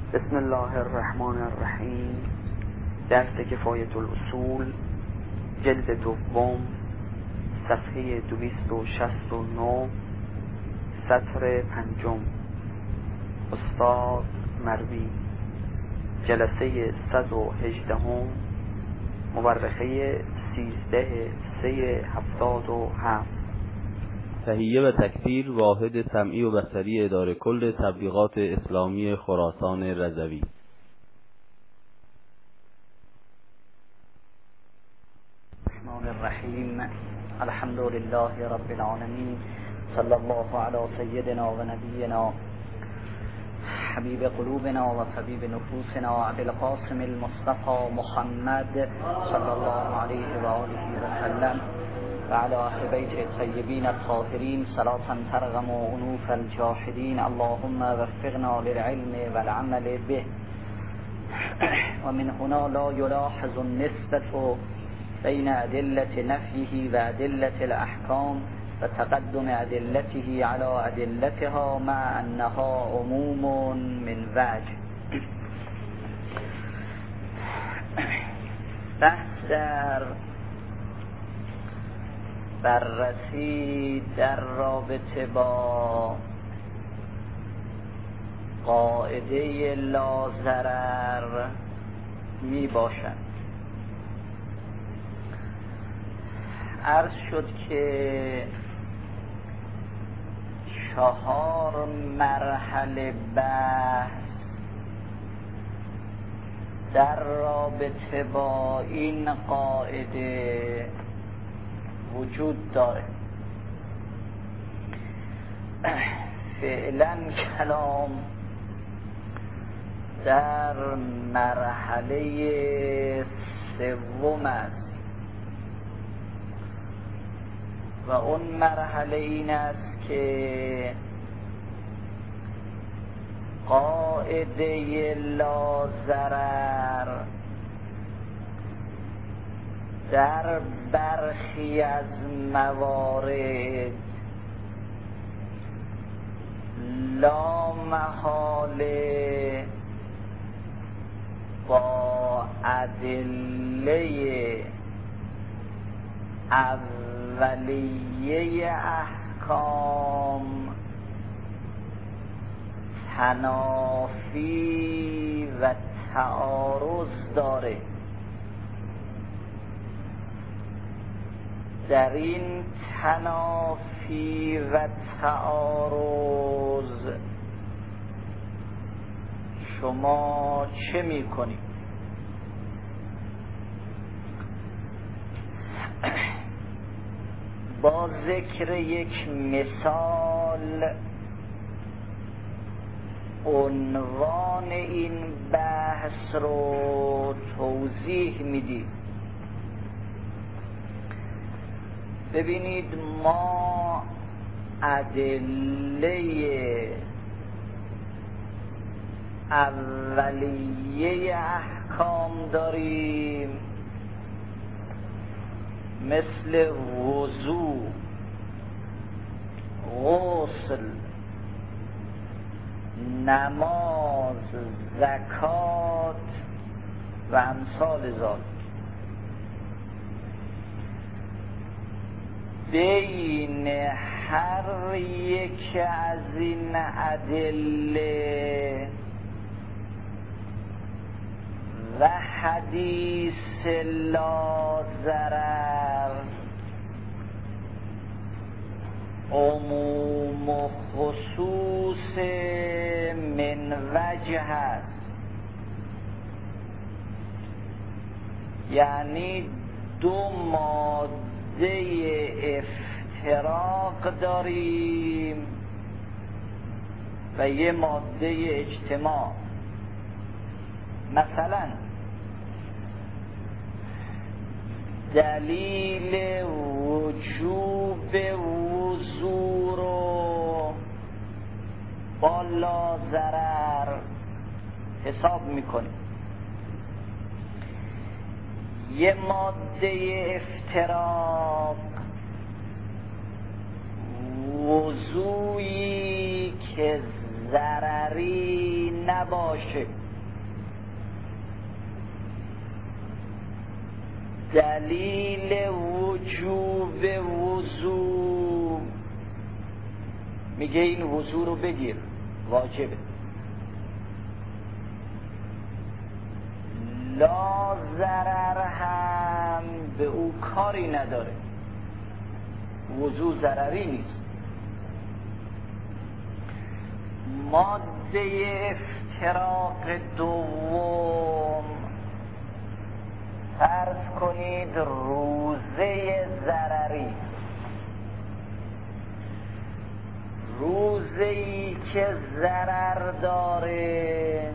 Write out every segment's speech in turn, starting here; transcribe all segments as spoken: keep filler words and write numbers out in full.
بسم الله الرحمن الرحیم. درس کفایت الاصول، جلد دوم، صفحه دویست و شصت و نه، سطر پنجم. استاد مروی، جلسه صد و هجدهم، مورخه سیزده سه هفتاد و هفت. تهیه و تکثیر واحد سمعی و بصری اداره کل تبلیغات اسلامی خراسان رضوی. الرحمن الرحیم. الحمد لله رب العالمین. صلی الله علی سیدنا و نبینا حبیب قلوبنا و طبیب نفوسنا ابی القاسم المصطفى محمد صلی الله علیه و آله و سلم و علی اهل بیت الطیبین الطاهرین صلاة ترغم انوف الجاحدین. اللهم وفقنا للعلم والعمل به. و من هنا لا يلاحظ النسبة بین ادلة نفیه و ادلة الاحکام و تقدم ادلته على ادلتها مع انها عموم من وجه. بحث در بررسی در رابطه با قاعده لا ضرر می باشد. عرض شد که چهار مرحله بحث در رابطه با این قاعده وجود داره. فعلا کلام در مرحله سوم است و اون مرحله این است که قاعده لا ضرر در برخی از موارد لا محاله با ادله اولیه احکام تنافی و تعارض داره. در این تنافی و تعارض شما چه میکنید؟ با ذکر یک مثال عنوان این بحث رو توضیح میدیم. ببینید، ما ادله اولیه احکام داریم، مثل وضو، غسل، نماز، زکات و امثال ذلک. بین هر یک از این ادله و حدیث لا ضرر عموم و خصوص من وجه است. یعنی دو ماده افتراق داریم و یه ماده اجتماع. مثلا دلیل وجوب وضو رو با لا ضرر حساب میکنیم. یه ماده افتراق وضویی که ضرری نباشه. دلیل وجوب وضو میگه این وضو رو بگیر، واجبه. لا ضرر هم به او کاری نداره، وضو ضرری نیست. ماده افتراق دوم، فرض کنید روزه ضرری، روزه‌ای که ضرر داره،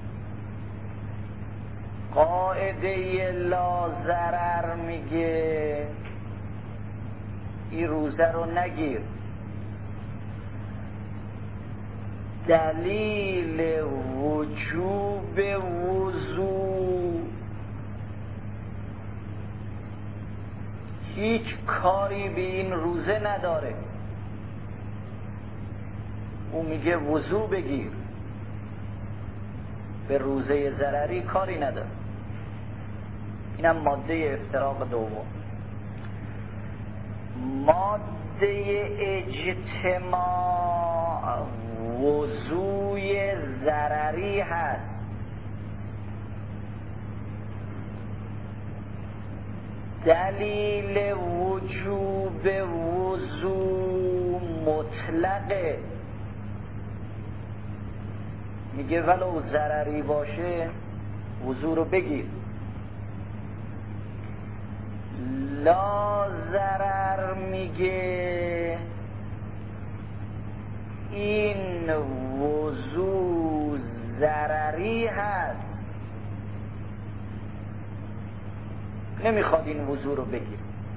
قاعده لا ضرر میگه این روزه رو نگیر. دلیل وجوب وضو هیچ کاری به این روزه نداره، او میگه وضو بگیر، به روزه ضرری کاری نداره. اینم ماده افتراق دوم. ماده اجتماع وضوی ضرری هست. دلیل وجوب وضو مطلقه، میگه ولو ضرری باشه وضو رو بگیر. لا ضرر میگه این وضو ضرری هست، نمیخواد این وضو رو بگیر.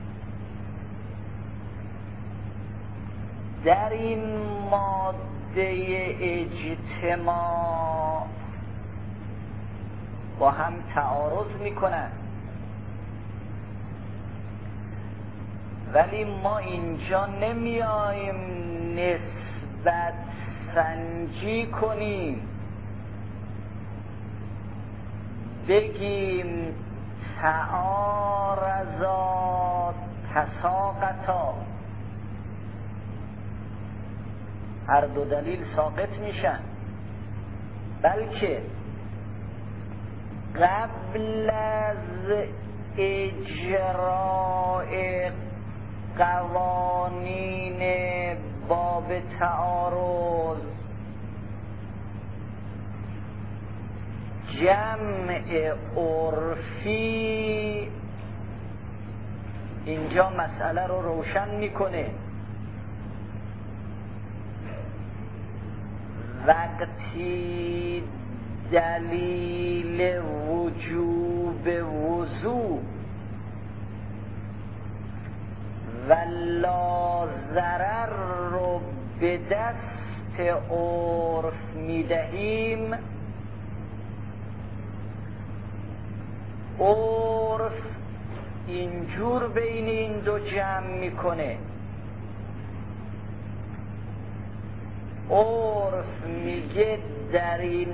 در این ماده اجتماع با هم تعارض میکنن، ولی ما اینجا نمیایم نسبت سنجی کنیم بگیم تعارضا تساقطا، هر دو دلیل ساقط میشن، بلکه قبل از اجراء قوانین باب تعارض جمع عرفی اینجا مسئله رو روشن میکنه. وقتی دلیل وجوب وضو و لا ضرر رو به دست عرف میدهیم، عرف اینجور بین این دو جمع میکنه. عرف میگه در این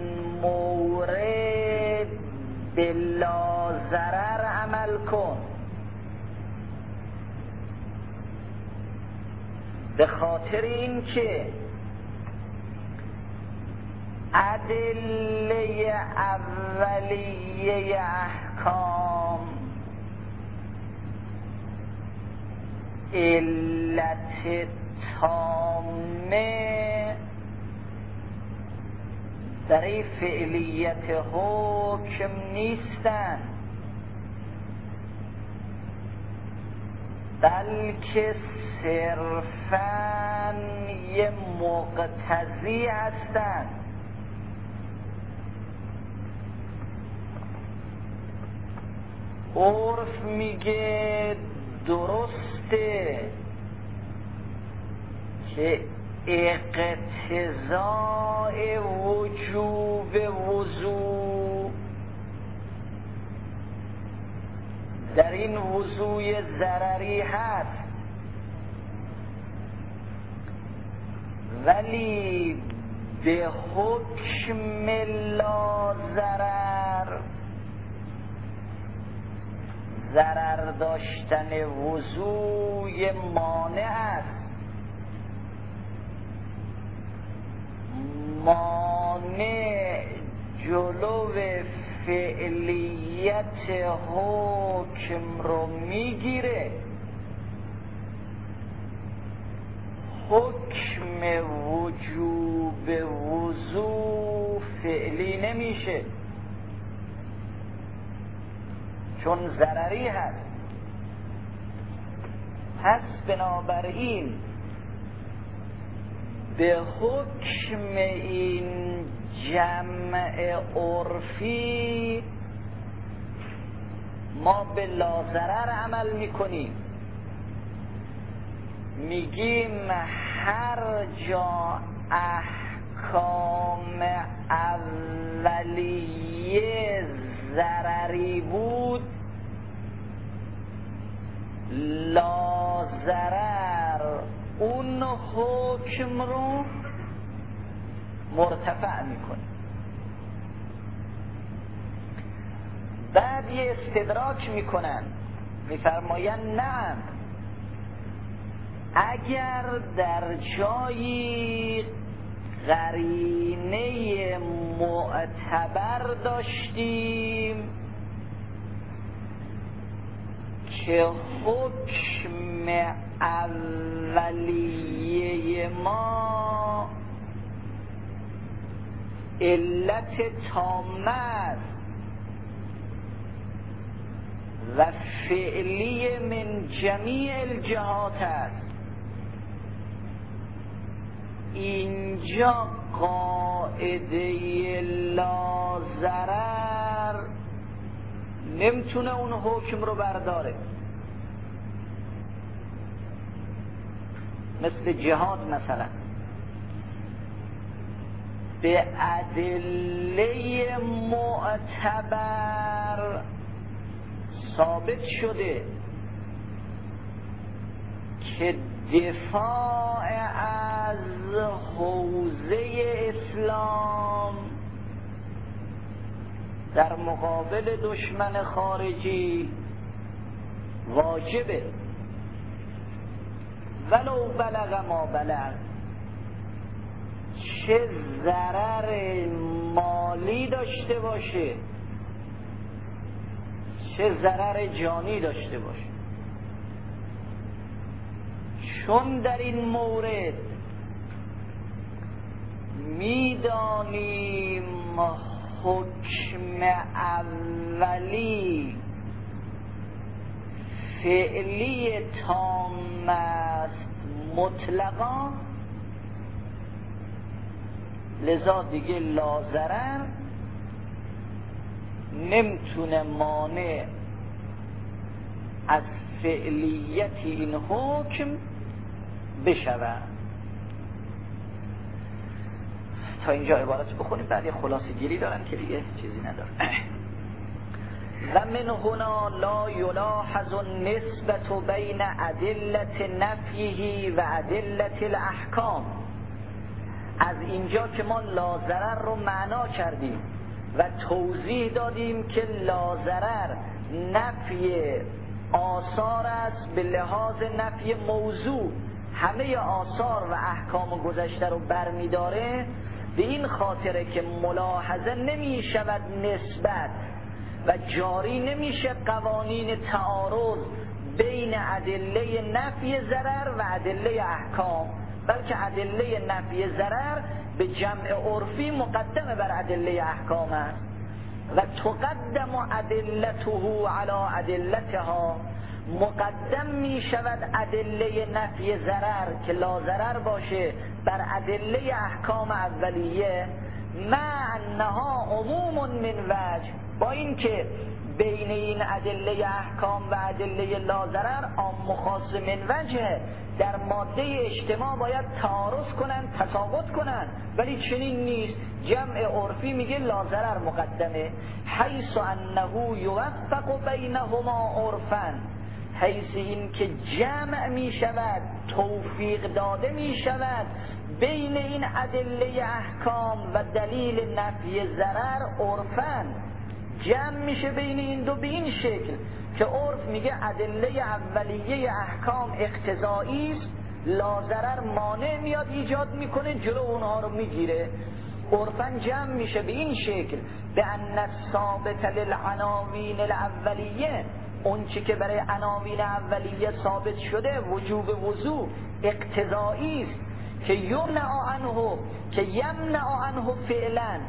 مورد به لا ضرر عمل کن، به خاطر این که ادله اولیه احکام علت تامه برای فعلیت حکم نیستن، بلکه صرفاً یه مقتضی هستن. عرف میگه درسته که اقتضاء وجوب وضو در این وضوی ضرری هست، ولی به حکم لا ضرر، ضرر داشتن وضوی مانع است. مانع جلو فعلیت حکم رو میگیره. حکم وجوب وضو فعلی نمیشه چون ضرری هست. پس بنابراین به حکم این جمع عرفی ما به لا ضرر عمل میکنیم. میگیم هر جا احکام اولیه ضرری بود، لا ضرر اون حکم رو مرتفع میکنه. بعد یه استدراک میکنن، میفرماین نعم، اگر در جایی قرینه معتبر داشتیم که حکم اولیه ما علت تامه است و فعلی من جمیع الجهات است، اینجا قاعده لا ضرر نمیتونه اون حکم رو برداره. مثل جهاد مثلا به ادله معتبر ثابت شده که دفاع از حوزه اسلام در مقابل دشمن خارجی واجبه، ولو بلغ ما بلغ، چه ضرر مالی داشته باشه چه ضرر جانی داشته باشه. چون در این مورد میدانیم حکم اولی فعلی تام است مطلقا، لذا دیگه لا ضرر نمیتونه مانع از فعلیت این حکم بشود. تا اینجا عبارت بخونیم، بعد یه خلاصه گیری دارن که دیگه چیزی نداره. و من هنا لا یلاحظ النسبة بین ادلة نفیه و ادلة الاحکام. از اینجا که ما لا ضرر رو معنا کردیم و توضیح دادیم که لا ضرر نفی آثار است به لحاظ نفی موضوع، همه آثار و احکام گذشته رو برمی داره، به این خاطره که ملاحظه نمی شود نسبت و جاری نمیشه قوانین تعارض بین ادله نفی ضرر و ادله احکام، بلکه ادله نفی ضرر به جمع عرفی مقدمه بر ادله احکام است و تقدم ادلته علی ادلتها، مقدم می شود ادله نفی ضرر که لا ضرر باشه بر ادله احکام اولیه، مع انها عموم من وجه، با اینکه بین این ادله احکام و ادله لا ضرر عام و خاص من وجه، در ماده اجتماع باید تعارض کنن، تساقط کنن، ولی چنین نیست. جمع عرفی میگه لا ضرر مقدمه، حیث انه یوفق بینهما عرفا، حیث این که جمع می شود، توفیق داده می شود بین این ادله احکام و دلیل نفی ضرر عرفاً جمع میشه بین این دو به این شکل که عرف میگه ادله اولیه احکام اقتضایی است، لا ضرر مانع میاد ایجاد میکنه جلو اونها رو میگیره. عرفاً جمع میشه به این شکل به ان الثابت للعناوین الاولیه، اون چی که برای عناوین اولیه ثابت شده وجوب وضوع اقتضایی است که یمنع عنه که یمنع عنه فعلا،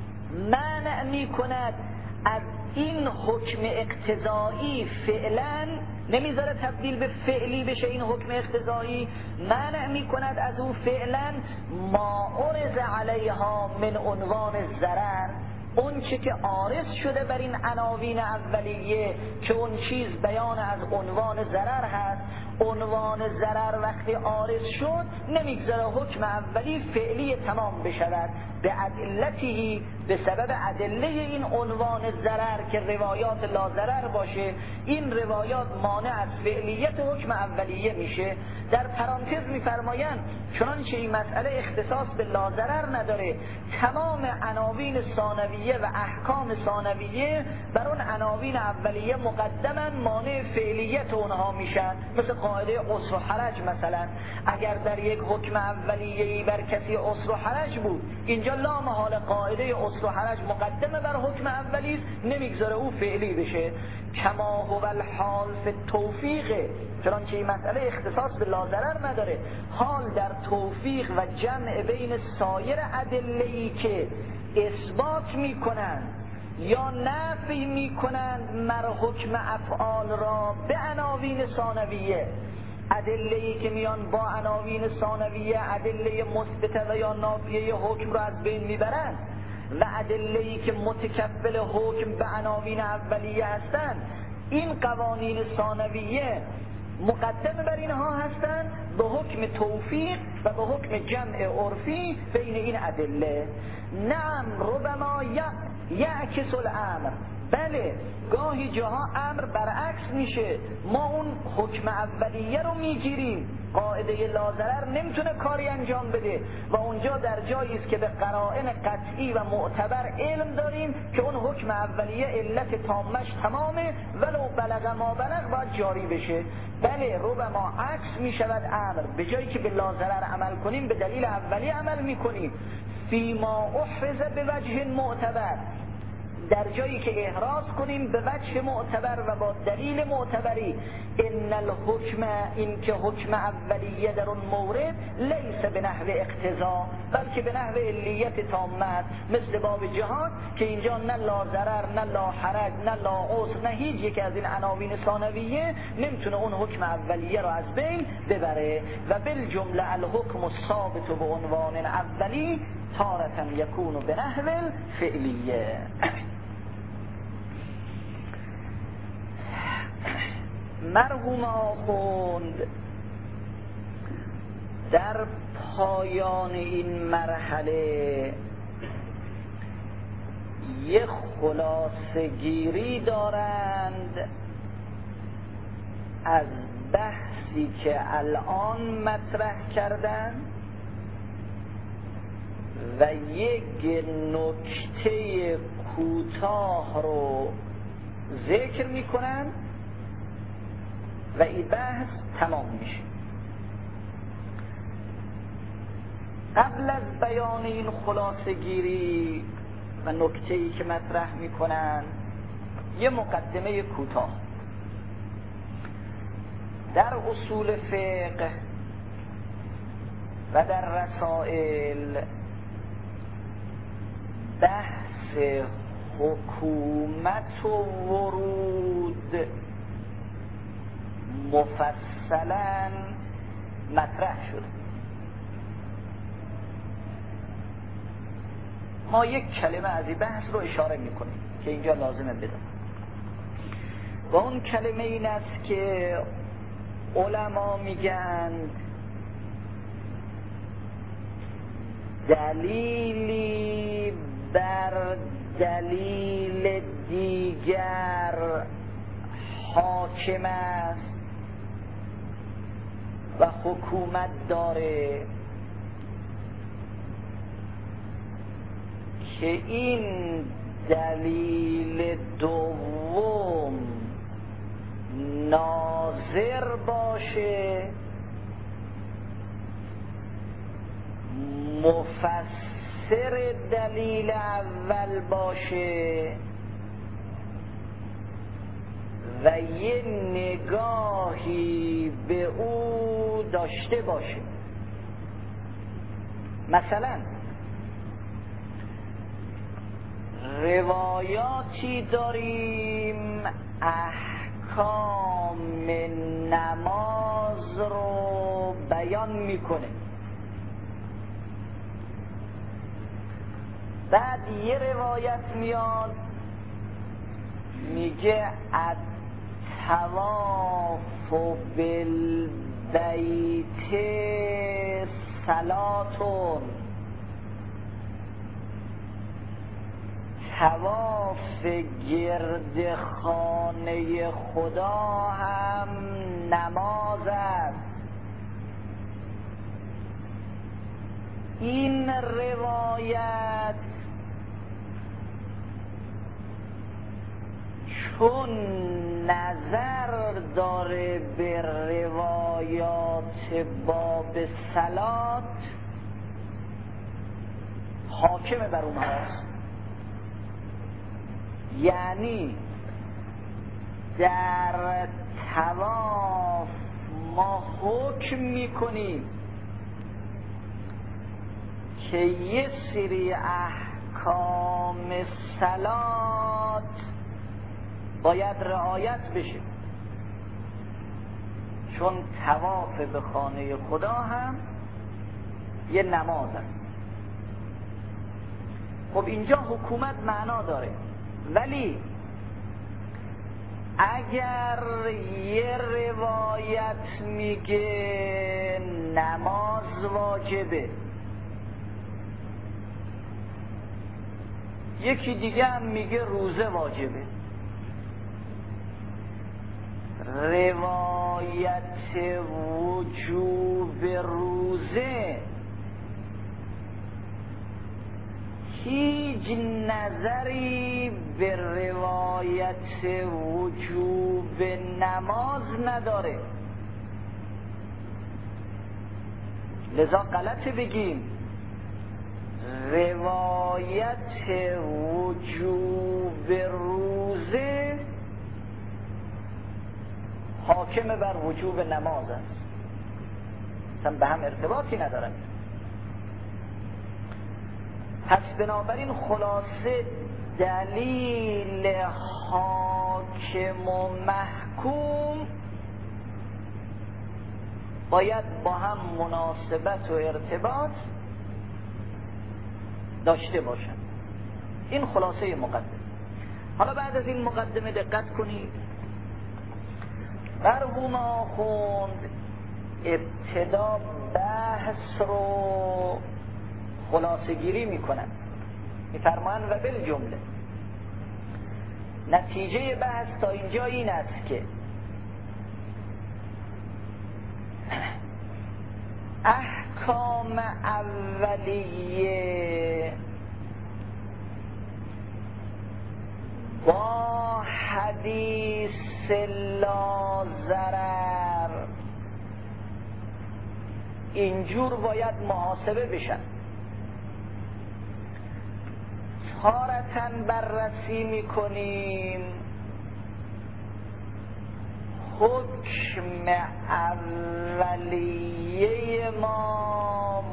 منع میکند از این حکم اقتضایی فعلا، نمیذاره تبدیل به فعلی بشه این حکم اقتضایی، منع میکند از او فعلا ما عرض علیها من عنوان ضرر، اون چی که عارض شده بر این عناوین اولیه که اون چیز بیان از عنوان ضرر هست. عنوان ضرر وقتی عارض شد نمیگذاره حکم اولی فعلی تمام بشود به ادلتی، به سبب ادله این عنوان ضرر که روایات لا ضرر باشه، این روایات مانع از فعلیت حکم اولیه میشه. در پرانتز میفرمایند چنانچه این مسئله اختصاص به لا ضرر نداره، تمام عناوین ثانویه و احکام ثانویه بر اون عناوین اولیه مقدما مانع فعلیت اونها میشن. مثل قاعده عسر و حرج مثلا، اگر در یک حکم اولیه‌ای بر کسی عسر و حرج بود، اینجا لا محال قاعده عسر و حرج مقدمه بر حکم اولی است، نمیگذاره او فعلی بشه. کما هو الحال فی التوفیق، چنانچه این مسئله اختصاص به لا ضرر نداره، حال در توفیق و جمع بین سایر ادله‌ای که اثبات میکنند یا نفی میکنند مر حکم افعال را به عناوین ثانویه، ادله‌ای که میان با عناوین ثانویه ادله مثبته و یا نافیه حکم را از بین میبرند و ادله‌ای که متکفل حکم به عناوین اولیه هستند، این قوانین ثانویه مقدم بر اینها هستند به حکم توفیق و به حکم جمع عرفی بین این ادله. نعم ربما یعکس الامر، بله گاهی جاها امر برعکس میشه، ما اون حکم اولیه رو میگیریم، قاعده لا ضرر نمیتونه کاری انجام بده و اونجا در جایی است که به قرائن قطعی و معتبر علم داریم که اون حکم اولیه علت تامش تمامه ولو بلغ ما بلغ باید جاری بشه. بله ربما عکس میشود امر، به جایی که به لا ضرر عمل کنیم به دلیل اولی عمل میکنیم. فیما احرز به وجه معتبر، در جایی که احراز کنیم به وجه معتبر و با دلیل معتبری، ان الحکم، این که حکم اولیه در اون مورد لیس به نحو اقتضا بلکه به نحو علیت تامه، مثل باب جهاد که اینجا نه لا ضرر نه لا حرج نه لا عسر نه هیچ یک از این عناوین ثانویه نمیتونه اون حکم اولیه رو از بین ببره. و بالجمله الحکم الثابت به عنوان اولی تارة یکون به نحو فعلیه. مرحوم آخوند در پایان این مرحله یک خلاصه گیری دارند از بحثی که الان مطرح کردند و یک نکته کوتاه رو ذکر میکنند و این بحث تمام میشه. قبل از بیان این خلاصه گیری و نکته‌ای که مطرح میکنن یه مقدمه کوتاه. در اصول فقه و در رسائل بحث حکومت و ورود مفصلا مطرح شد. ما یک کلمه از این بحث رو اشاره میکنیم که اینجا لازمه بدم و اون کلمه این است که علما میگن دلیلی بر دلیل دیگر حاکم است حکومت داره که این دلیل دوم ناظر باشه مفسر دلیل اول باشه و یه نگاهی به او داشته باشه. مثلا روایاتی داریم احکام نماز رو بیان میکنه، بعد یه روایت میاد میگه الطواف بالبیت صلاتون، طواف گرد خانه خدا هم نماز است. این روایت چون نظر داره به روایات باب صلات حاکم بر اونهاست، یعنی در طواف ما حکم میکنیم که یه سری احکام صلات باید رعایت بشه، چون طواف به خانه خدا هم یه نماز است. خب اینجا حکومت معنا داره، ولی اگر یه روایت میگه نماز واجبه، یکی دیگه هم میگه روزه واجبه، روایت وجوب روزه هیچ نظری به روایت وجوب نماز نداره، لذا غلطه بگیم روایت وجوب روزه حاکم بر وجوب نماز است، اصلا به هم ارتباطی ندارن. پس بنابراین خلاصه دلیل حاکم و محکوم باید با هم مناسبت و ارتباط داشته باشند. این خلاصه مقدمه. حالا بعد از این مقدمه دقت کنید، مرحوم آخوند ابتدا بحث رو خلاصه گیری میکنن، میفرمایند و بالجمله نتیجه بحث تا اینجا این است که احکام اولیه با حدیث لا ضرر اینجور باید محاسبه بشن. تارتاً بررسی میکنیم حکم اولیه ما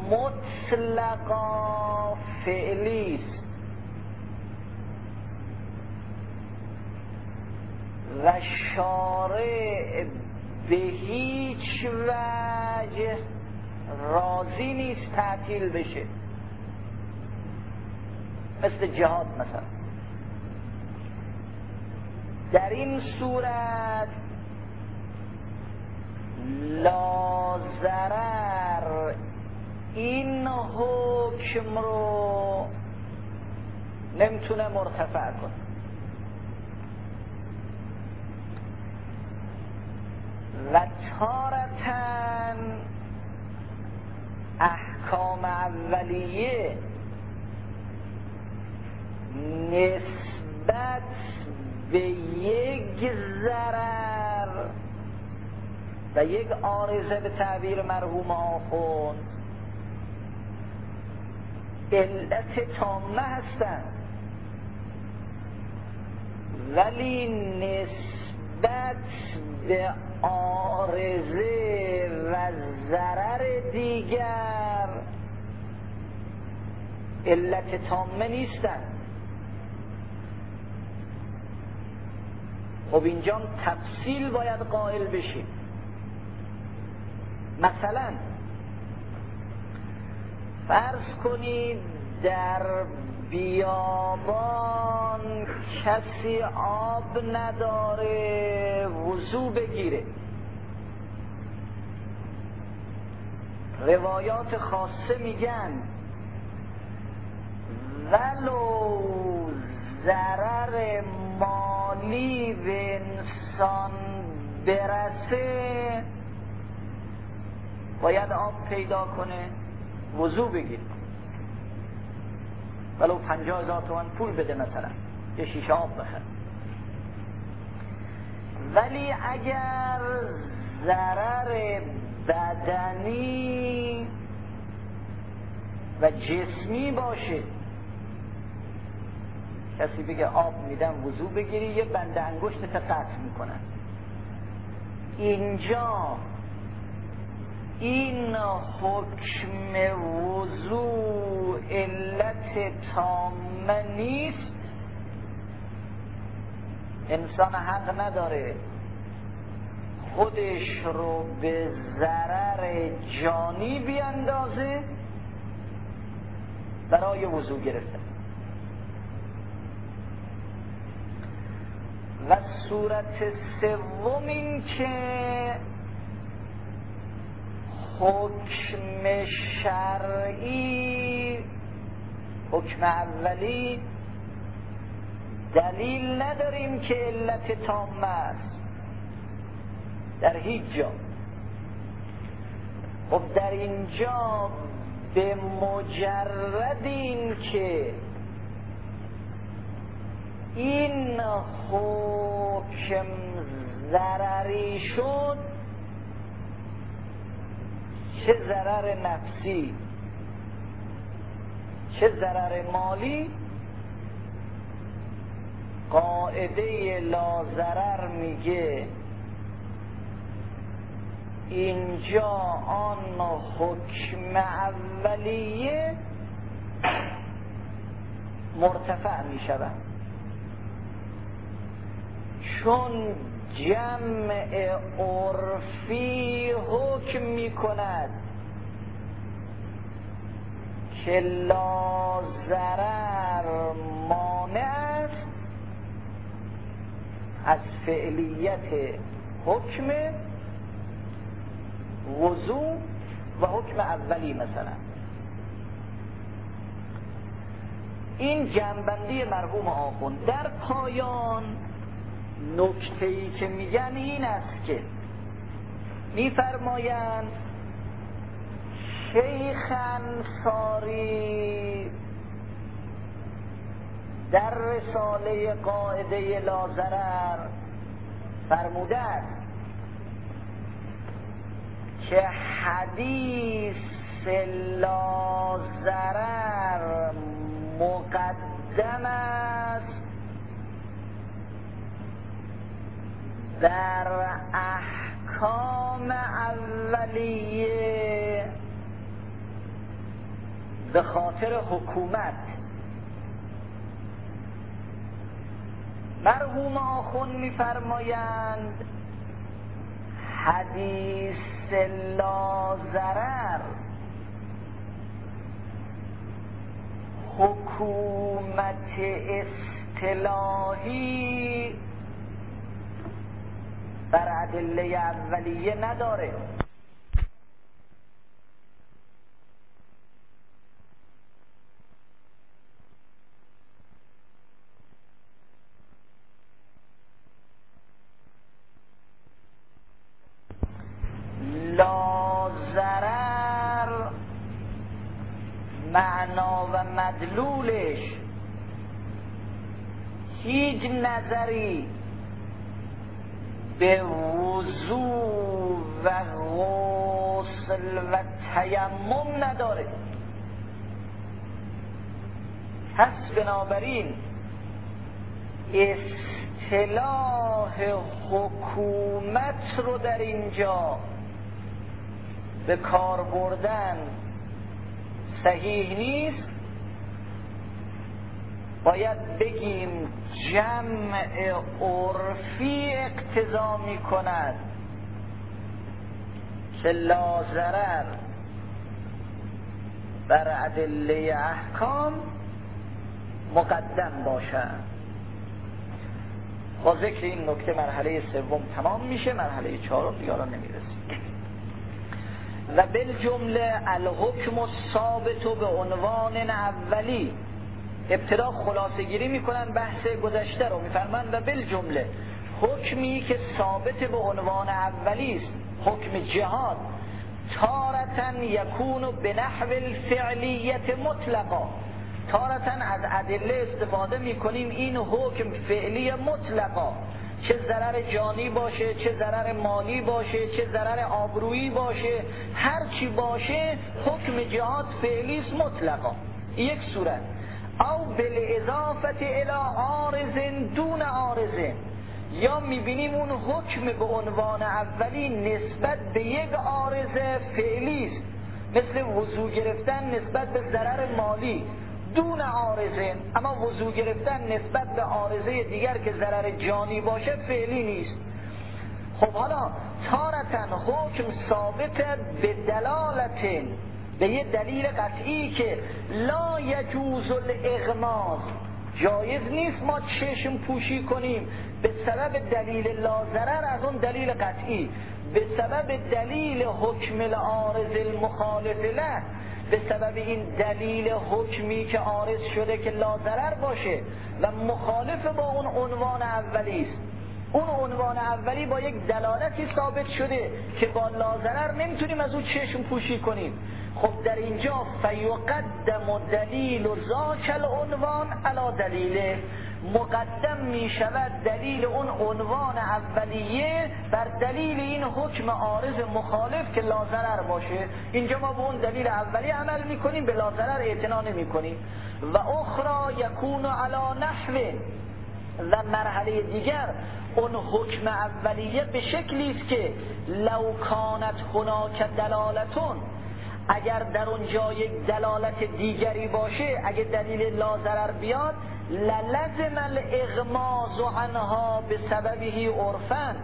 مطلقا فعلی است و شارع به هیچ وجه راضی نیست تعطیل بشه، مثل جهاد مثلا. در این صورت لا ضرر این حکم رو نمیتونه مرتفع کنه و تارتن احکام اولیه نسبت به یک ضرر و یک عارضه به تعبیر مرحوم آخوند علت تامه هستند، ولی نسبت به عارضه و ضرر دیگر علت تامه نیستند. خب اینجا تفصیل باید قائل بشیم. مثلا فرض کنید در بیابان کسی آب نداره وضو بگیره. روایات خاصه میگن ولو ضرر مالی به انسان برسه باید آب پیدا کنه وضو بگیره، ولو پنجاه هزار تومان پول بده مثلا یه شیشه آب بخره. ولی اگر ضرر بدنی و جسمی باشه، کسی بگه آب میدم وضو بگیری، یه بند انگشتت قطع میکنن، اینجا این حکم وضو علت تامه نیست. انسان حق نداره خودش رو به ضرر جانی بیاندازه برای وضو گرفتن. و صورت سوم این که حکم شرعی، حکم اولی دلیل نداریم که علت تامه است در هیچ جا. خب در اینجا به مجرد این که این حکم ضرری شد، چه ضرر نفسی چه ضرر مالی، قاعده لا ضرر میگه اینجا آن حکم اولیه مرتفع میشود، چون جمع عرفی حکم میکند که لا ضرر مانع است از فعلیت حکم وضو و حکم اولی. مثلا این جنبندی مرحوم آخوند. در پایان نکته‌ای که میگن این است که میفرمایند شیخ انصاری در رساله قاعده لا ضرر فرموده است که حدیث لا ضرر مقدم است در احکام اولیه به خاطر حکومت. مرحوم آخوند می‌فرمایند حدیث لا ضرر حکومت اصطلاحی بر ادله اولیه نداره. مدلولش هیچ نظری به وضو و غسل و تیمم نداره. پس بنابراین اصطلاح حکومت رو در اینجا به کار بردن صحیح نیست. باید بگیم جمع عرفی اقتضا می کند که لا ضرر بر ادله احکام مقدم باشد. با ذکر این نکته مرحله سوم تمام میشه، مرحله چهارم دیگه الان نمیرسیم. و بالجمله الحکم الثابت به عنوان اولی. ابتدا خلاصه گیری میکنن بحث گذشته رو، میفرمایند و بالجمله حکمی که ثابت به عنوان اولی است، حکم جهاد، تارتن یکون به نحو الفعلیت مطلقا. تارتن از ادله استفاده میکنیم این حکم فعلی مطلقا، چه ضرر جانی باشه، چه ضرر مالی باشه، چه ضرر آبرویی باشه، هر چی باشه حکم جهاد فعلی است مطلقا. یک صورت. او بالاضافه الی عارض دون عارض، یا میبینیم اون حکم به عنوان اولی نسبت به یک عارض فعلی است، مثل وضو گرفتن نسبت به ضرر مالی، دون عارضه، اما وضو گرفتن نسبت به عارضه دیگر که ضرر جانی باشه فعلی نیست. خب حالا تارتن حکم ثابت به دلالت، به یه دلیل قطعی که لا یجوز الاغماض، جایز نیست ما چشم پوشی کنیم به سبب دلیل لا ضرر از اون دلیل قطعی، به سبب دلیل حکم العارض المخالف له، به سبب این دلیل حکمی که عارض شده که لا ضرر باشه و مخالف با اون عنوان اولی است. اون عنوان اولی با یک دلالتی ثابت شده که با لا ضرر نمیتونیم از اون چشم پوشی کنیم. خب در اینجا فیقدم دلیل ذاک العنوان علی دلیله، مقدم می شود دلیل اون عنوان اولیه بر دلیل این حکم عارض مخالف که لا ضرر باشه. اینجا ما به اون دلیل اولی عمل می کنیم، به لا ضرر اعتنا نمی کنیم. و اخرى یکون علی نحو، و مرحله دیگر اون حکم اولیه به شکلی است که لو کانت هناک دلالتون، اگر در اونجا یک دلالت دیگری باشه، اگه دلیل لا ضرر بیاد، للزم الاغماض عنها به سببه عرفا،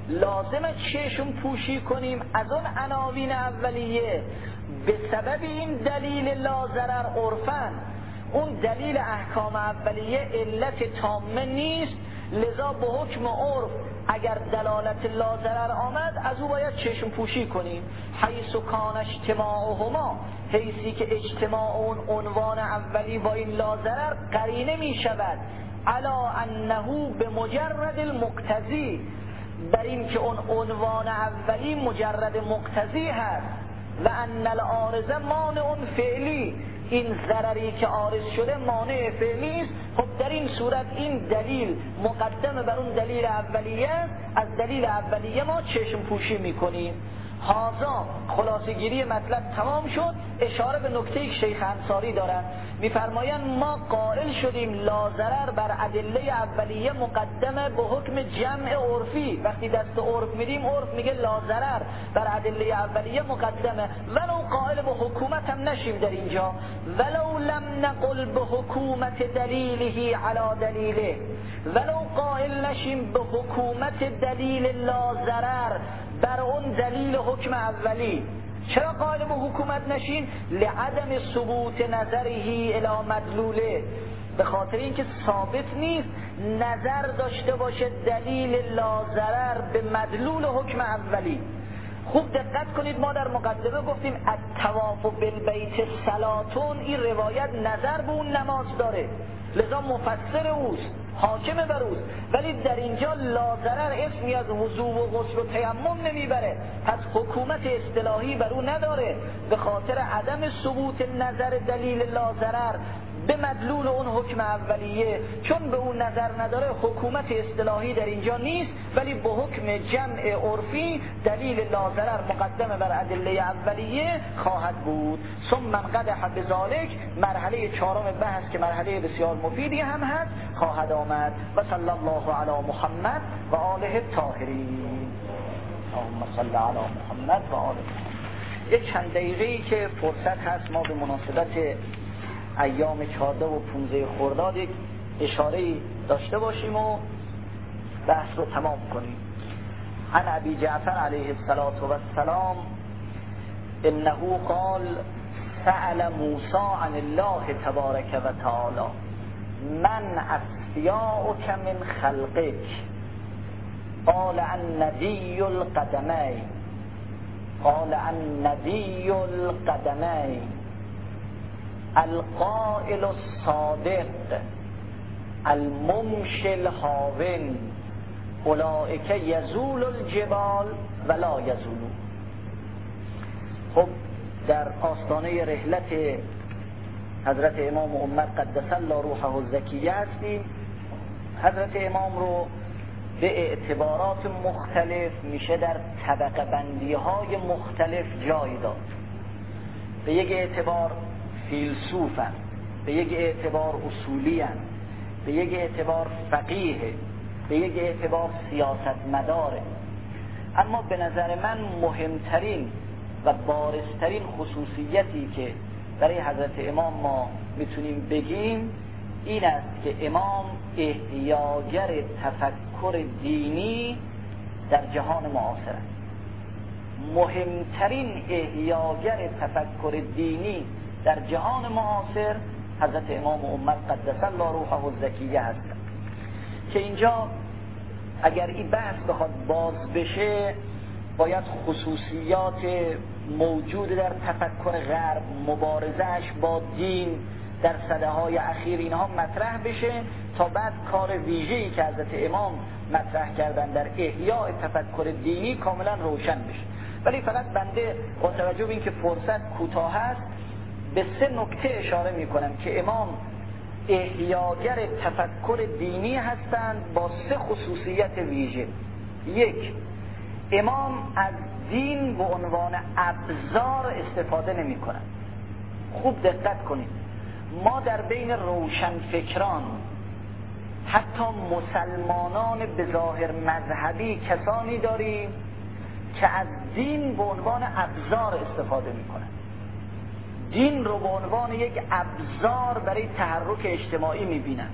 لازمه چشم پوشی کنیم از اون عناوین اولیه به سبب این دلیل لا ضرر عرفا. اون دلیل احکام اولیه علت تامه نیست، لذا به حکم عرف اگر دلالت لا ضرر آمد از او باید چشم پوشی کنیم. حیث کان اجتماعهما، حیثی که اجتماع اون عنوان اولی با این لا ضرر قرینه می شود علا انه به مجرد المقتضی، بر این که اون عنوان اولی مجرد مقتضی هست، و ان العارض مانع فعلی، این ضرری که عارض شده مانع فعلی است. خب در این صورت این دلیل مقدم بر اون دلیل اولیه، از دلیل اولیه ما چشم پوشی میکنیم. هازا خلاصه گیری مطلب تمام شد. اشاره به نکته که شیخ انصاری دارن، میفرمایند ما قائل شدیم لا ضرر بر ادله اولیه مقدمه به حکم جمع عرفی. وقتی دست عرف میدیم عرف میگه لا ضرر بر ادله اولیه مقدمه، ولو قائل به حکومت هم نشیم در اینجا، ولو لم نقل به حکومت دلیله علی دلیله، ولو قائل نشیم به حکومت دلیل لا ضرر بر اون دلیل حکم اولی. چرا قائل به حکومت نشین؟ لعدم ثبوت نظره الی مدلوله، به خاطر اینکه ثابت نیست نظر داشته باشه دلیل لا ضرر به مدلول حکم اولی. خوب دقت کنید، ما در مقدمه گفتیم الطواف بالبیت صلاتون، این روایت نظر به اون نماز داره، لذا مفسر اوست، حاکم بر اوست، ولی در اینجا لا ضرر اسمی از وضو و غسل و تیمم نمیبره، پس حکومت اصطلاحی بر او نداره. به خاطر عدم ثبوت نظر دلیل لا ضرر به مدلول اون حکم اولیه، چون به اون نظر نداره حکومت اصطلاحی در اینجا نیست، ولی به حکم جمع عرفی دلیل لاضرر مقدم بر ادله اولیه خواهد بود. ثم من قدح بذالک، مرحله چهارم بحث که مرحله بسیار مفیدی هم هست خواهد آمد. و صلی الله علی محمد و آله الطاهرین. اللهم صل علی محمد و آله. یک چند دقیقه‌ای که فرصت هست ما به مناسبت ایام چهارده و پانزده خرداد یک اشاره‌ای داشته باشیم و بحث رو تمام کنیم. عن ابی جعفر علیه السلام انه قال سأل موسی عن الله تبارک و تعالی من اصفیاؤک من خلقک قال النبی القدمین قال النبی القدمین القائل الصادق الممشي الهاون اولئک یزول الجبال ولا یزولون. خب در آستانه رحلت حضرت امام امت قدس الله روحه الزکیه هستیم. حضرت امام رو به اعتبارات مختلف میشه در طبقه بندی های مختلف جای داد. به یک اعتبار فیلسوفن، به یک اعتبار اصولیان، به یک اعتبار فقیه، به یک اعتبار سیاستمداره. اما به نظر من مهمترین و بارزترین خصوصیتی که برای حضرت امام ما میتونیم بگیم این است که امام احیاگر تفکر دینی در جهان معاصر است. مهمترین احیاگر تفکر دینی در جهان معاصر حضرت امام امت قدس الله روحه الزکیه هستند که اینجا اگر این بحث بخواد باز بشه باید خصوصیات موجود در تفکر غرب، مبارزهش با دین در سده‌های اخیر اینها مطرح بشه تا بعد کار ویژه‌ای که حضرت امام مطرح کردن در احیاء تفکر دینی کاملا روشن بشه. ولی فقط بنده با توجه به اینکه فرصت کوتاه است به سه نکته اشاره میکنم که امام احیاگر تفکر دینی هستند با سه خصوصیت ویژه. یک، امام از دین به عنوان ابزار استفاده نمی کنند. خوب دقت کنید، ما در بین روشنفکران حتی مسلمانان به ظاهر مذهبی کسانی داریم که از دین به عنوان ابزار استفاده می کنند. دین رو به عنوان یک ابزار برای تحرک اجتماعی می بینند.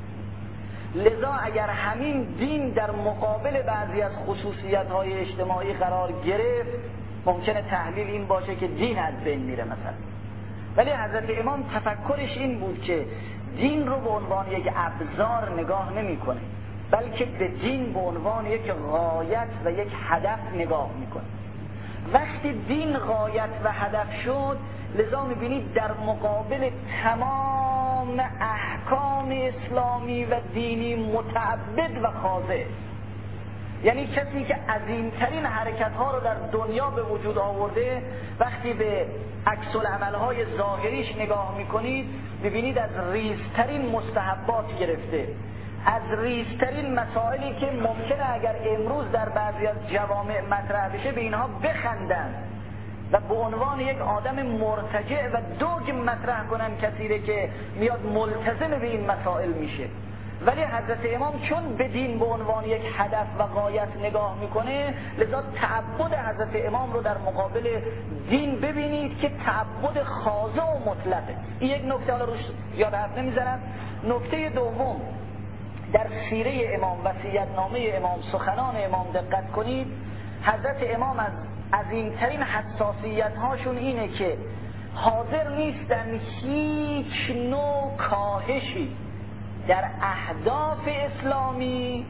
لذا اگر همین دین در مقابل بعضی از خصوصیت‌های اجتماعی قرار گرفت ممکنه تحلیل این باشه که دین از بین میره مثلا. ولی حضرت امام تفکرش این بود که دین رو به عنوان یک ابزار نگاه نمی‌کنه، بلکه به دین به عنوان یک غایت و یک هدف نگاه می‌کنه. وقتی دین غایت و هدف شد لذا می‌بینید در مقابل تمام احکام اسلامی و دینی متعبد و خاضع. یعنی کسی که عظیمترین حرکت‌ها رو در دنیا به وجود آورده وقتی به عکس العمل‌های ظاهریش نگاه می‌کنید می‌بینید از ریزترین مستحبات گرفته، از ریزترین مسائلی که ممکنه اگر امروز در بعضی از جوامع مطرح بشه به اینها بخندن و به عنوان یک آدم مرتجع و دوگ مطرح کنن کسی که میاد ملتزم به این مسائل میشه. ولی حضرت امام چون به دین به عنوان یک هدف و غایت نگاه میکنه لذا تعبد حضرت امام رو در مقابل دین ببینید که تعبد خاضع و مطلقه. این یک نکته، حالا روش زیاد حرف نمیزنم. نکته دوم، در سیره امام، وصیت‌نامه امام، سخنان امام دقت کنید. حضرت امام از عظیمترین حساسیت هاشون اینه که حاضر نیستن هیچ نوع کاهشی در اهداف اسلامی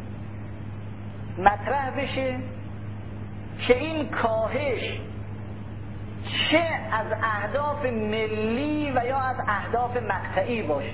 مطرح بشه که این کاهش چه از اهداف ملی و یا از اهداف مقطعی باشه.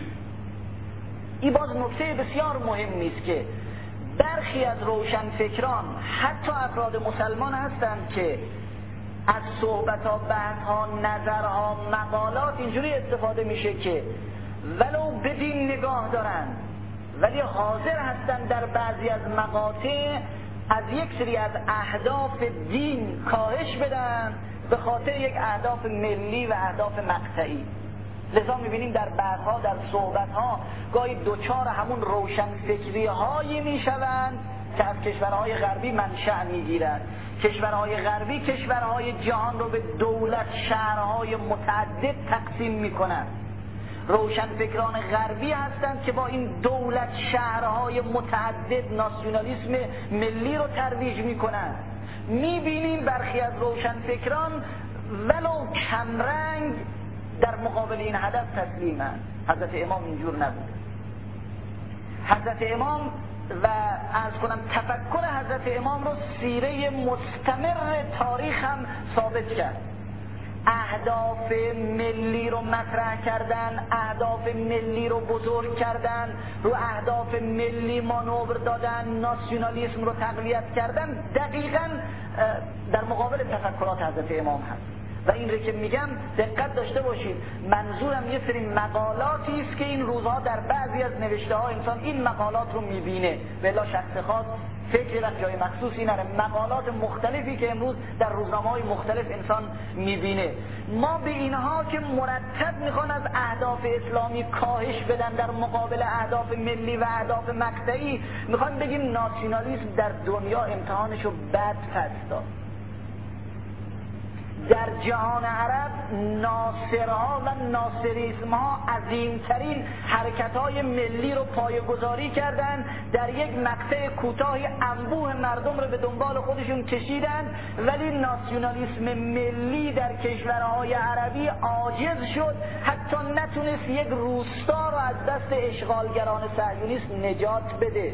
این باز نکته بسیار مهم نیست که برخی از روشنفکران حتی افراد مسلمان هستند که از صحبت‌ها، بحث‌ها، نظرها، مقالات اینجوری استفاده میشه که ولو به دین نگاه دارن ولی حاضر هستن در بعضی از مقاطع از یک سری از اهداف دین کاهش بدن به خاطر یک اهداف ملی و اهداف مقطعی. لذا میبینیم در بعضها در صحبتها گاهی دوچار همون روشنفکری هایی میشوند که از کشورهای غربی منشأ میگیرند. کشورهای غربی کشورهای جهان رو به دولت شهرهای متعدد تقسیم میکنند. روشنفکران غربی هستند که با این دولت شهرهای متعدد ناسیونالیسم ملی رو ترویج میکنند. میبینیم برخی از روشنفکران ولو کمرنگ در مقابل این هدف تسلیمند. حضرت امام اینجور نبود. حضرت امام و عرض کنم تفکر حضرت امام رو سیره مستمر تاریخ هم ثابت کرد. اهداف ملی رو مطرح کردن، اهداف ملی رو بزرگ کردن، رو اهداف ملی مانور دادن، ناسیونالیسم رو تقویت کردن، دقیقاً در مقابل تفکرات حضرت امام هست. و این رو که میگم دقت داشته باشید، منظورم یه سری مقالاتی است که این روزها در بعضی از نوشته ها انسان این مقالات رو میبینه، بلا شخص خاص فکری رفت جای مخصوصی نره، مقالات مختلفی که امروز در روزنامه‌های مختلف انسان میبینه. ما به اینها که مرتب میخوان از اهداف اسلامی کاهش بدن در مقابل اهداف ملی و اهداف مقطعی، میخوان بگیم ناسیونالیسم در دنیا امتحانشو بد پس داد. در جهان عرب ناصرها و ناصریسمها عظیمترین حرکت‌های ملی رو پایه‌گذاری کردند، در یک مقطع کوتاهی انبوه مردم رو به دنبال خودشون کشیدند، ولی ناسیونالیسم ملی در کشورهای عربی عاجز شد، حتی نتونست یک روستا رو از دست اشغالگران صهیونیست نجات بده.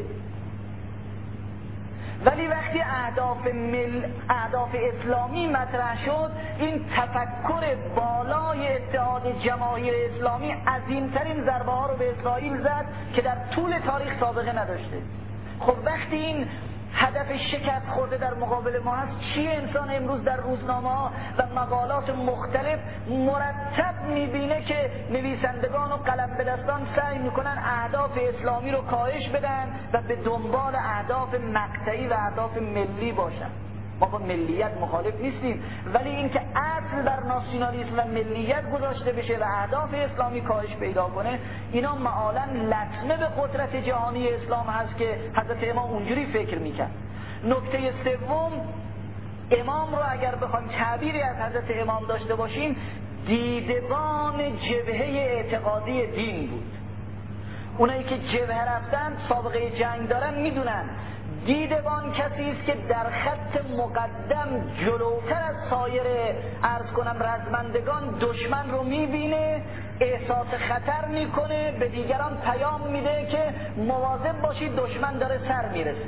ولی وقتی اهداف مل اهداف اسلامی مطرح شد، این تفکر بالای اتحاد جماهیر اسلامی عظیمترین ضربه ها رو به اسرائیل زد که در طول تاریخ سابقه نداشته. خب وقتی این هدف شکست خورده در مقابل ما هست، چی انسان امروز در روزنامه ها و مقالات مختلف مرتب میبینه که نویسندگان و قلم به دستان سعی میکنن اهداف اسلامی رو کاهش بدن و به دنبال اهداف مقطعی و اهداف ملی باشن. ما با ملیت مخالف نیستیم، ولی اینکه اصل بر ناسیونالیسم و ملیت گذاشته بشه و اهداف اسلامی کاهش پیدا کنه، اینا معالاً لطمه به قدرت جهانی اسلام هست که حضرت امام اونجوری فکر میکرد. نکته سوم، امام رو اگر بخوایم تعبیری از حضرت امام داشته باشیم، دیدبان جبهه اعتقادی دین بود. اونایی که جبهه رفتن، سابقه جنگ دارن، میدونن دیدبان کسی است که در خط مقدم جلوتر از سایر عرض کنم رزمندگان دشمن رو میبینه، احساس خطر میکنه، به دیگران پیام میده که مواظب باشید دشمن داره سر میرسه.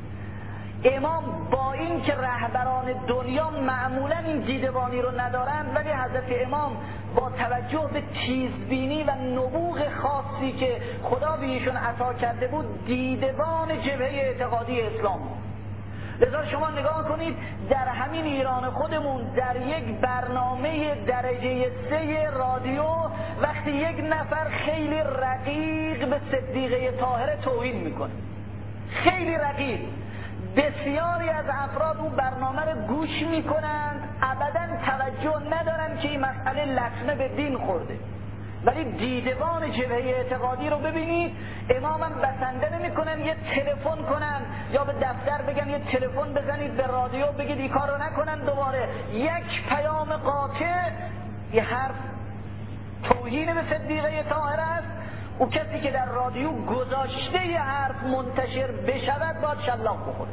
امام با این که رهبران دنیا معمولا این دیدبانی رو ندارند، ولی حضرت امام با توجه به تیزبینی و نبوغ خاصی که خدا به ایشون عطا کرده بود، دیدبان جبهه اعتقادی اسلام بود. لذا شما نگاه کنید در همین ایران خودمون در یک برنامه درجه سه رادیو وقتی یک نفر خیلی رقیق به صدیقه طاهره توهین میکنه، خیلی رقیق، بسیاری از افراد اون برنامه رو گوش میکنند، ابدا توجه ندارن که این مسئله لطمه به دین خورده. ولی دیدبان جبهه اعتقادی رو ببینید، اماماً بسنده نمیکنن یه تلفن کنن یا به دفتر بگن یه تلفن بزنید به رادیو بگید این کار رو نکنن، دوباره یک پیام قاطع، یه حرف توهین به صدیقه طاهره است. او کسی که در رادیو گذاشته یه حرف منتشر بشود باید شلاق بخوره.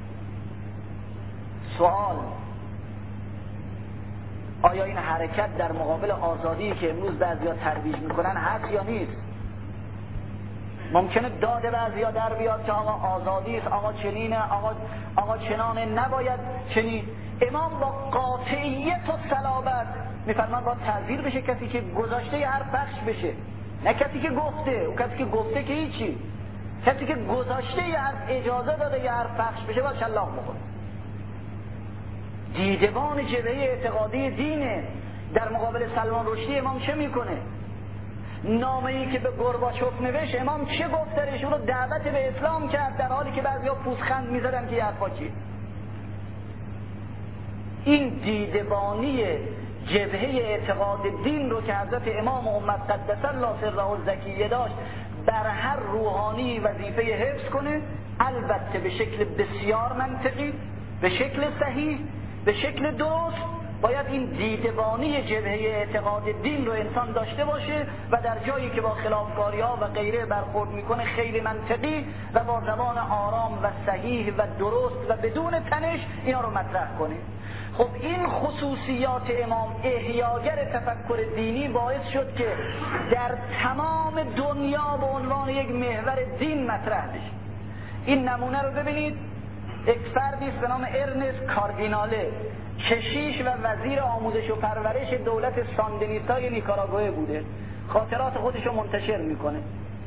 سوال، آیا این حرکت در مقابل آزادی که امروز بعضیا ترویج میکنن هست یا نیست؟ ممکنه داده بعضیا در بیاد که آقا آزادی است، آقا چنینه، آقا آقا چنانه، نباید چنین. امام با قاطعیت و صلابت میفرمان با تعذیر بشه کسی که گذاشته یه حرف پخش بشه، نه کسی که گفته. او کسی که گفته که هیچی، کسی که گذاشته یه حرف اجازه داده یه حرف پخش بشه باید شلاق بخوره. دیدبان جبهه اعتقادی دینه. در مقابل سلمان رشدی امام چه میکنه؟ نامه‌ای که به گورباچوف نوشت امام چه گفت؟ ایشون رو دعوت به اسلام کرد، در حالی که بعضیا پوزخند می‌زدن که حرفا چیه. این دیدبانی جبهه اعتقاد دین رو که حضرت امام امت قدس الله سره الزکیه داشت بر هر روحانی وظیفه حفظ کنه، البته به شکل بسیار منطقی، به شکل صحیح، به شکل درست. باید این دیدبانی جبهه اعتقاد دین رو انسان داشته باشه و در جایی که با خلافکاری ها و غیره برخورد میکنه خیلی منطقی و با زبان آرام و صحیح و درست و بدون تنش اینا رو مطرح کنه. خب این خصوصیات امام احیاگر تفکر دینی باعث شد که در تمام دنیا به عنوان یک محور دین مطرح بشه. این نمونه رو ببینید، یک فردی به نام ارنست کاردیناله، کشیش و وزیر آموزش و پرورش دولت ساندینیستای نیکاراگوئه بوده، خاطرات خودش رو منتشر میکنه.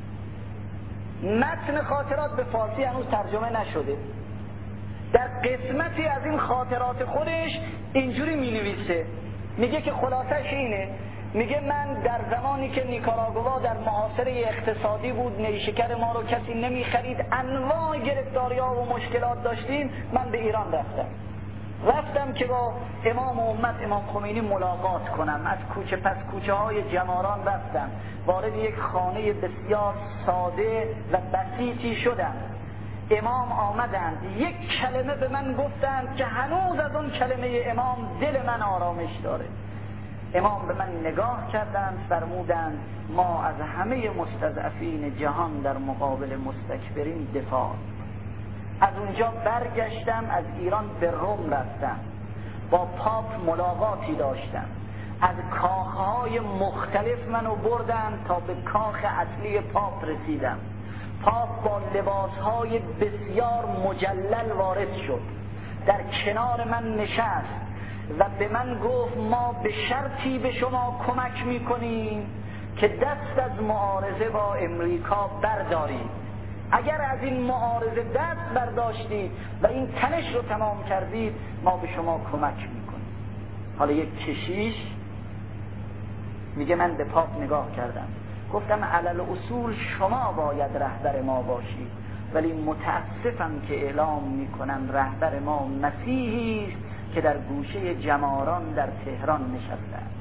متن خاطرات به فارسی هنوز ترجمه نشده. در قسمتی از این خاطرات خودش اینجوری می نویسه، میگه که خلاصش اینه، میگه من در زمانی که نیکاراگوآ در محاصره اقتصادی بود، نیشکر ما رو کسی نمی خرید، انواع گرفتاری‌ها و مشکلات داشتیم، من به ایران رفتم رفتم که با امام امت امام خمینی ملاقات کنم. از کوچه پس کوچه های جماران رفتم، وارد یک خانه بسیار ساده و بسیطی شدم. امام آمدند، یک کلمه به من گفتند که هنوز از اون کلمه امام دل من آرامش داره. امام به من نگاه کردند، فرمودند ما از همه مستضعفین جهان در مقابل مستکبرین دفاع. از اونجا برگشتم، از ایران به روم رفتم، با پاپ ملاقاتی داشتم. از کاخهای مختلف منو بردن تا به کاخ اصلی پاپ رسیدم. پاپ با لباسهای بسیار مجلل وارد شد، در کنار من نشست و به من گفت ما به شرطی به شما کمک میکنیم که دست از معارضه با امریکا بردارید. اگر از این معارضه دست برداشتید و این تنش رو تمام کردید ما به شما کمک میکنیم. حالا یک کشیش میگه من به پاپ نگاه کردم، گفتم علل اصول شما باید رهبر ما باشید، ولی متاسفم که اعلام میکنم رهبر ما مسیحی است که در گوشه جماران در تهران نشسته است.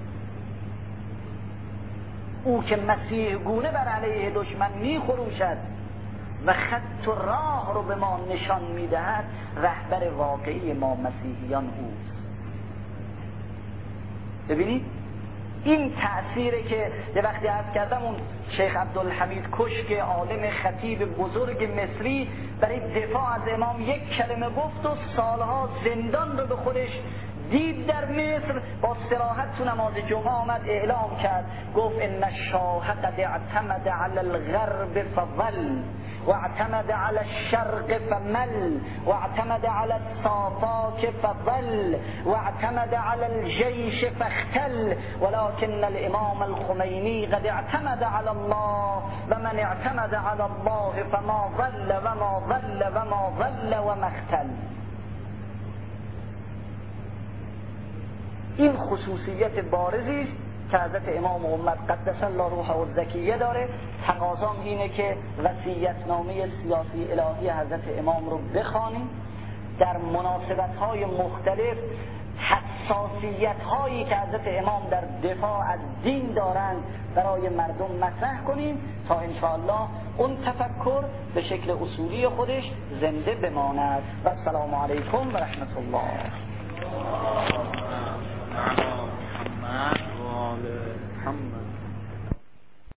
او که مسیح گونه بر علیه دشمن میخروشد و خط و راه رو به ما نشان میدهد، رهبر واقعی ما مسیحیان اوست. ببینید این تأثیره که یه وقتی عرض کردم اون شیخ عبدالحمید کشک عالم خطیب بزرگ مصری برای دفاع از امام یک کلمه گفت و سالها زندان رو به خودش دید در مصر. با صراحت تو نماز جمعه آمد اعلام کرد، گفت ان الشاه قد اعتمد على الغرب فظل واعتمد على الشرق فمل واعتمد على الصافاك فظل واعتمد على الجيش فاختل ولكن الامام الخميني قد اعتمد على الله ومن اعتمد على الله فما ظل وما ظل وما ظل وما اختل. این خصوصیت بارزی است که حضرت امام امت قدس الله روحه الزکیه داره. تقاضام اینه که وصیت‌نامه سیاسی الهی حضرت امام رو بخوانیم، در مناسبت‌های مختلف حساسیت‌هایی که حضرت امام در دفاع از دین دارند برای مردم مطرح کنیم تا انشاءالله اون تفکر به شکل اصولی خودش زنده بماند. و السلام علیکم و رحمت الله.